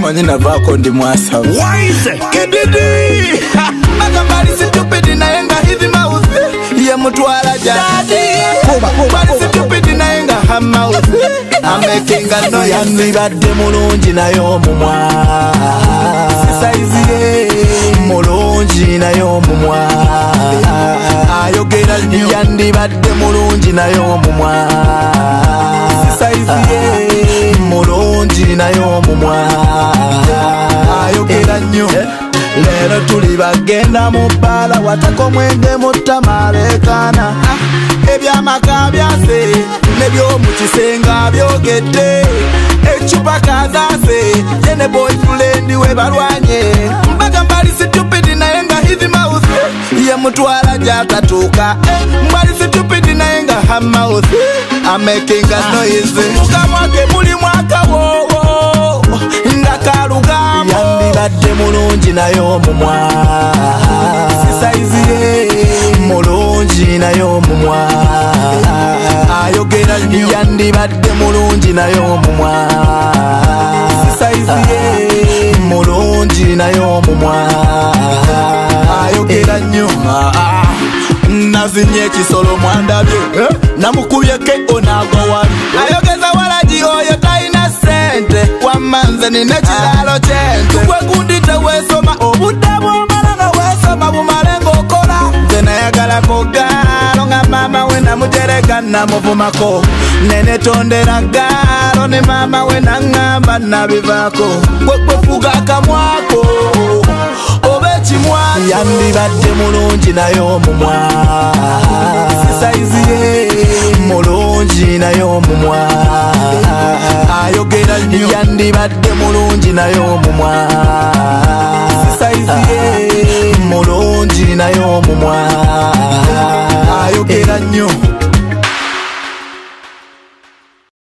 Omanyi navaako ndi mwasaba. Kididi Magambali stupid naye nga hivi mouth ye mutwala jadi. Bali stupid naye nga ha mouth amekinga no yandibadde mulungi naye omumwa size ye mulungi naye omumwa ayogera yandibadde mulungi naye omumwa size ye mulungi naye omumwa ayogera nnyo. Lero tuli bagenda mu bbala watako mwenge mutamalekana ebyamaka byase nebyomu kisenga byogedde ecupa kazase yene boyfriend we balwanye mbagambali stupid naye nga hivi mouth ye mutwala gyatatuuka mbali stupid naye nga ha mouth amakinga noise mukamwake muli mwaka wowo ndakalugambo yandibadde mulungi naye omumwa size ye mulungi naye omumwa ayogera yandibadde mulungi naye omumwa size ye mulungi naye omumwa ayogera nnyo. Nazinye ekisolo mwandabye namukubyeko onagwa wali ayogeza walagi oyo talina sente wamanze nina ekiralo kyente gwe gundi teweesoma obudde bwomala nga weesoma bumale ng'okola nze nayagalako gaalo nga maama we namutereka namuvumako nenetondera gaalo ne maama we naŋŋamba nabivaako gwefuga akamwako oba ekimwa yandibadde mulungi naye omumwa size ye mulungi naye omumwa ayogera yandibadde mulungi naye omumwa size ye mulungi naye omumwa ayogera nnyo.